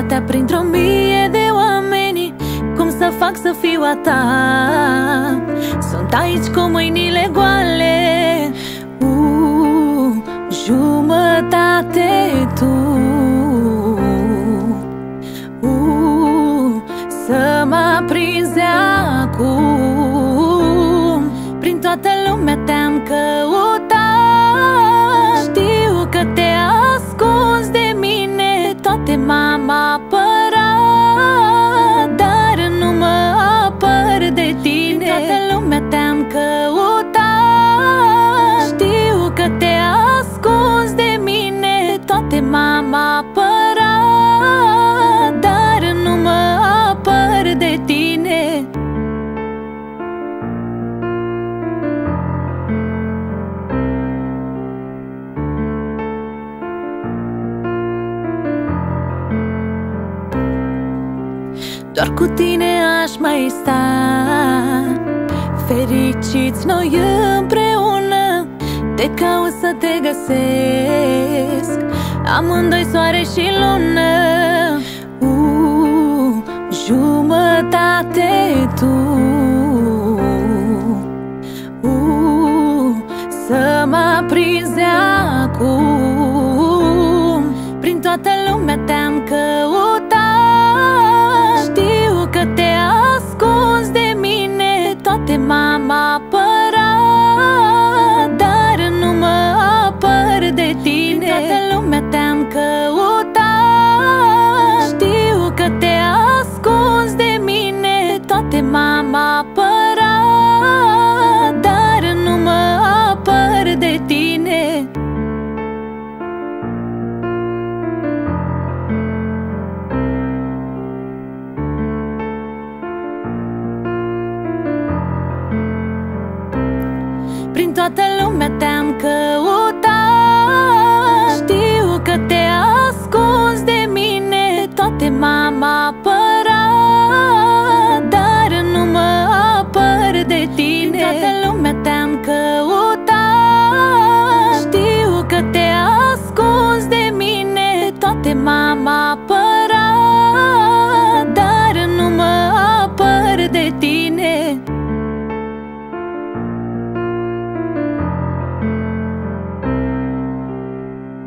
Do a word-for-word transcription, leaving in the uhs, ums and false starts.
dragostea printr-o mie de oameni. Cum să fac să fiu a ta? Sunt aici cu mâinile goale, uh, jumătate tu, uh, să mă prinzi acum. Prin toată lumea te-am căutat, știu că te ascunzi de mine, toate m-am apărat, dar nu mă apăr de tine. Prin toată lumea te-am căutat, știu că te ascunzi de mine, toate m-am apărat, dar nu mă apăr de tine. Doar cu tine aș mai sta, fericiți noi împreună. Te caut să te găsesc, amândoi soare și lună, uh, jumătate tu, uh, să mă prinzi acum. Prin toată lumea te-am căutat, știu că te ascunzi de mine, toate m-am apărat, dar nu mă apăr de tine. Prin toată lumea te-am căutat, știu că te ascunzi de mine, toate m-am apărat, dar nu mă apăr de tine. Prin toată lumea te-am căutat, știu că te ascunzi de mine, toate m-am apărat, dar nu mă apăr de tine. Prin toată lumea te-am căutat, știu că te ascunzi de mine, toate m-am apărat.